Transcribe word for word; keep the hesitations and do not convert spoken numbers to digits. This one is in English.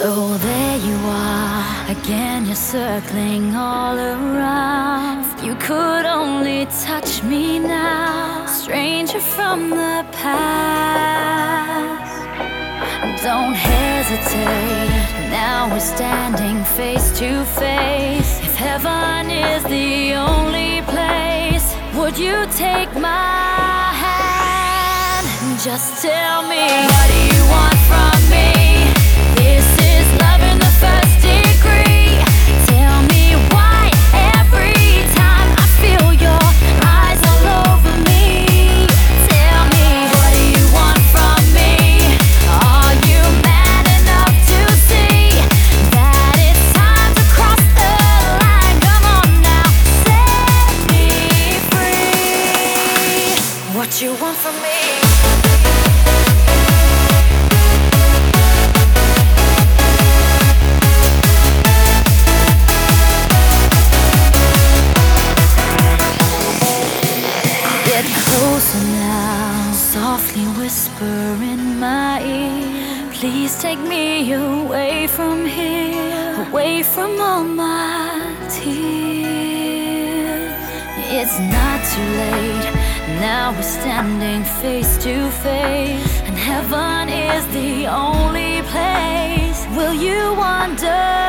So there you are, again you're circling all around. If you could only touch me now, stranger from the past. Don't hesitate, now we're standing face to face. If heaven is the only place, would you take my hand? Just tell me, what do you want from me? This is love in the first degree. Tell me why every time I feel your eyes all over me. Tell me, what do you want from me? Are you man enough to see that it's time to cross the line? Come on now, set me free. What you want from me? Closer now, softly whisper in my ear. Please take me away from here, away from all my tears. It's not too late, now we're standing face to face, and heaven is the only place. Will you wonder